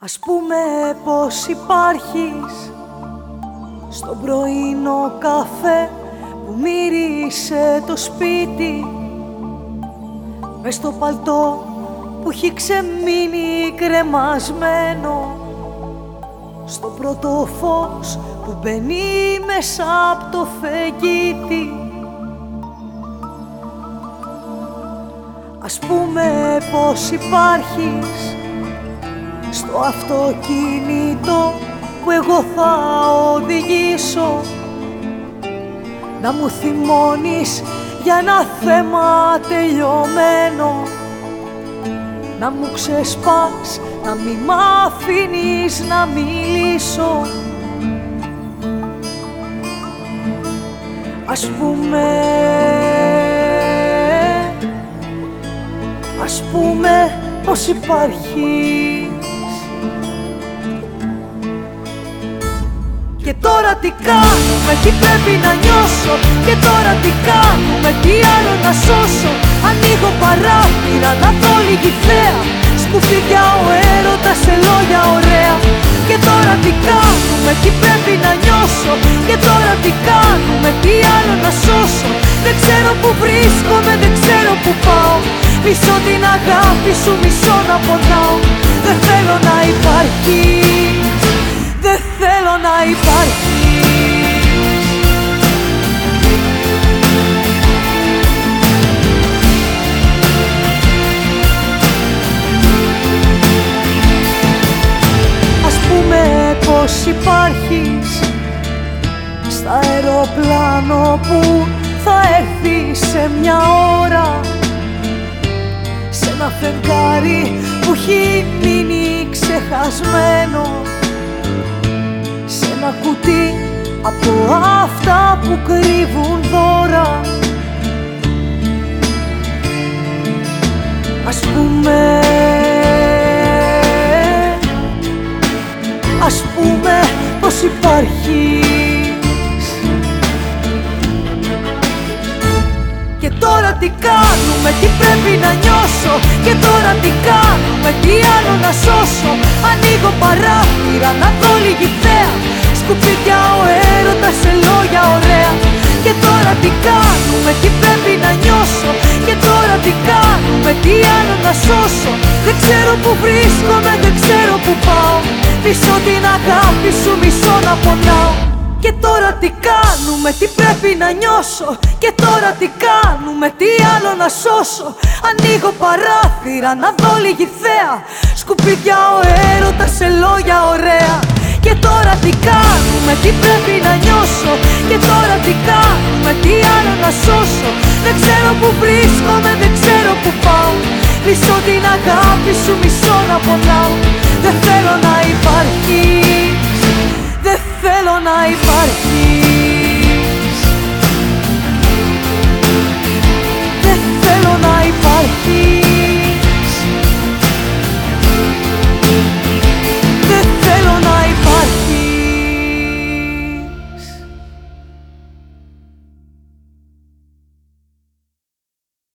Ας πούμε πως υπάρχεις στον πρωινό καφέ που μύρισε το σπίτι, μες στο παλτό που έχει ξεμείνει κρεμασμένο, στο πρώτο φως που μπαίνει μέσα από το φεγγίτι. Ας πούμε πως υπάρχεις στο αυτοκίνητο που εγώ θα οδηγήσω, να μου θυμώνεις για ένα θέμα τελειωμένο, να μου ξεσπάς, να μη μ' αφήνεις να μιλήσω. Ας πούμε πως υπάρχεις. Και τώρα τι κάνουμε, τι πρέπει να νιώσω. Και τώρα τι κάνουμε, τι άλλο να σώσω. Ανοίγω παράθυρα να δω λίγη θέα, σκουφίδια ο έρωτας σε λόγια ωραία. Και τώρα τι κάνουμε, τι πρέπει να νιώσω. Και τώρα τι κάνουμε, τι άλλο να σώσω. Δεν ξέρω που βρίσκομαι, δεν ξέρω που πάω. Μισώ την αγάπη σου, μισώ να πονάω. Δεν θέλω να υπάρχεις, δεν θέλω να υπάρχεις. Ας πούμε πως υπάρχεις στα αεροπλάνο που θα έρθει σε μια ώρα, σε ένα φεγγάρι που έχει μείνει ξεχασμένο, σε ένα κουτί από αυτά που κρύβουν δώρα. Ας πούμε πως υπάρχεις. Και τώρα τι κάνουμε, τι πρέπει να νιώσω. Και τώρα τι κάνουμε, τι άλλο να σώσω. Ανοίγω παράθυρα να δω λίγη θέα, σκουπίδια ο έρωτας σε λόγια ωραία. Και τώρα τι κάνουμε, τι πρέπει να νιώσω. Και τώρα τι κάνουμε, τι άλλο να σώσω. Δεν ξέρω που βρίσκομαι, δεν ξέρω που πάω. Μισώ την αγάπη σου, μισώ να πονάω. Και τώρα τι κάνουμε, τι πρέπει να νιώσω. Και τώρα τι κάνουμε, τι άλλο να σώσω. Ανοίγω παράθυρα να δω λίγη θέα, σκουπίδια ο έρωτας σε λόγια ωραία. Και τώρα τι κάνουμε, τι πρέπει να νιώσω. Και τώρα τι κάνουμε, τι άλλο να σώσω. Δεν ξέρω που βρίσκομαι, δεν ξέρω που πάω. Μισώ την αγάπη σου, μισώ να πονάω. Δεν θέλω να υπάρχεις, δεν θέλω να υπάρχεις.